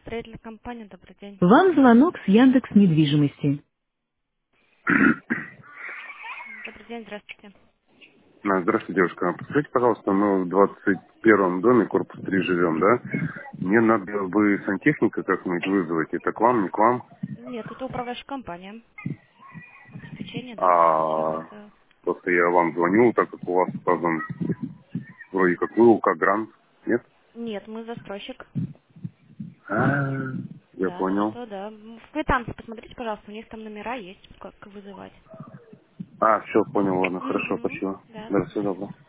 Строительная компания, добрый день. Вам звонок с Яндекс недвижимости. Добрый день, здравствуйте. Здравствуйте, девушка. Подскажите, пожалуйста, мы в 21-м доме, корпус 3 живем, да? Мне надо бы сантехника как-нибудь вызвать. Это к вам, не к вам? Нет, это управляющая компания. Обеспечение, да, все А это. просто я вам звонил, так как у вас указан вроде как вы, Грант. Нет? Нет, мы застройщик. А, я Да, так понял. что да. В квитанции посмотрите, пожалуйста, у них там номера есть, как вызывать. Все, понял, ладно, хорошо, Угу, спасибо. да. Да, всего доброго.